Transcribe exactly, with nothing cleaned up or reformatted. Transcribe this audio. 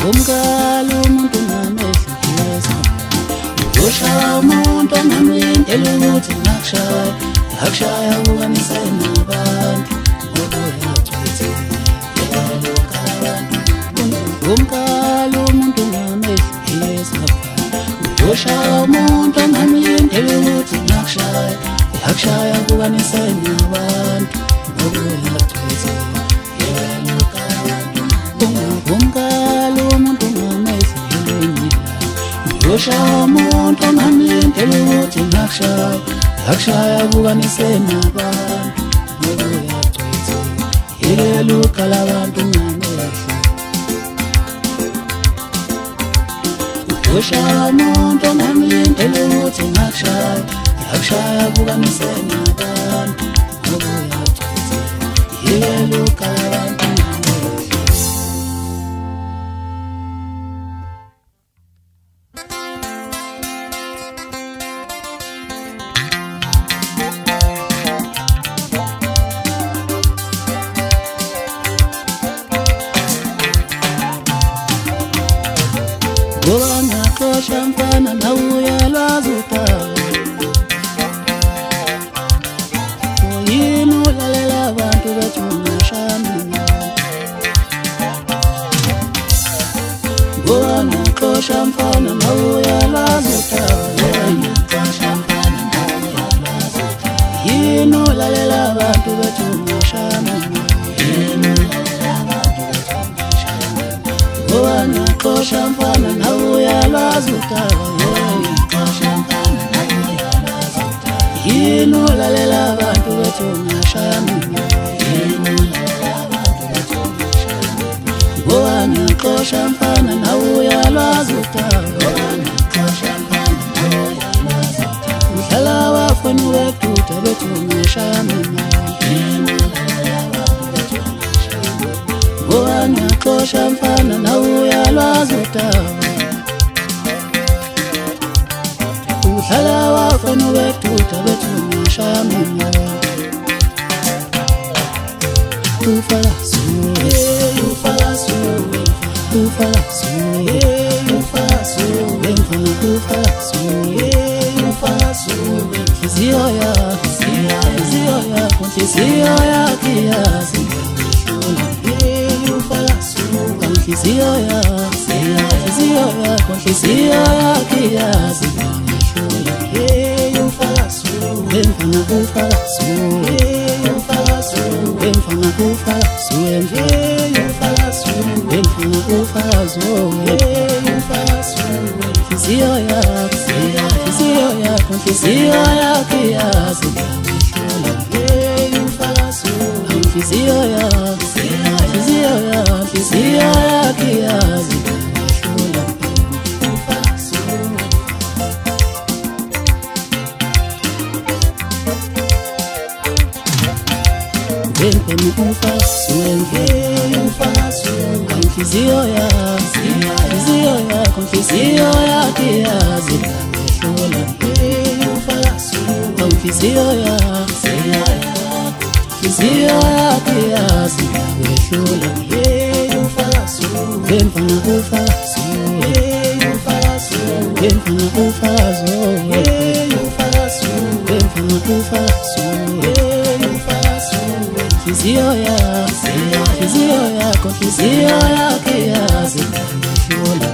umkalo umuntu ngamehlisa ushaya umuntu ongamlindela ukuthi ngakushaya ngakushaya ukanise nabantu ngoba uyachwithe umkalo umuntu ngamehlisa ushaya umuntu ongamlindela ukuthi ngakushaya ngakushaya ukanise nabantu ngoba uyachwithe umkalo umuntu ngamehlisa ushaya umuntu ongamlindela ukuthi ngakushaya ngakushaya ukanise nabantu ngoba uyachwithe yekela ukala abantu ngamehlo ushaya umuntu ongamlindela ukuthi ngakushaya ngakushaya ukanise nabantu ngoba uyachwithe yekela ukala abantu ngoba ngakosha mfana nawe uyalwazi utaba uyini ulalela abantu bathi ungashamina ngoba ngakosha mfana nawe uyalwazi utaba yini ulalela abantu bathi ungashamina ngoba ngakosha mfana nawe uyalwazi utaba yini ulalela abantu bathi ungashamina ngoba ngakosha mfana nawe uyalwazi utaba uhlala wafuna uweduda bethi ungashamina ngoba ngakosha mfana nawe uyalwazi utaba uhlala wafuna uweduda bethi ungashamina ufala suwe ufala suwe ufala suwe ufala suwe mfana ufala suwe ufala suwe nhliziyo yakho nhliziyo yakho nhliziyo yakho iyazi nhliziyo yakho nhliziyo yakho nhliziyo yakho iyazi ufala suwe mfana ufala suwe ufala suwe mfana ufala suwe ufala suwe mfana ufala suwe ufala suwe nhliziyo yakho nhliziyo yakho nhliziyo yakho iyazi ufala suwe nhliziyo yakho nhliziyo yakho nhliziyo yakho iyazi Vempeni ufala suwe ufala suwe nhliziyo yakho nhliziyo yakho nhliziyo yakho iyazi ufala suwe nhliziyo yakho nhliziyo yakho iyazi ufala suwe mfana ufala suwe ufala suwe mfana ufala suwe ufala suwe mfana ufala suwe ufala suwe nhliziyo yakho nhliziyo yakho nhliziyo yakho iyazi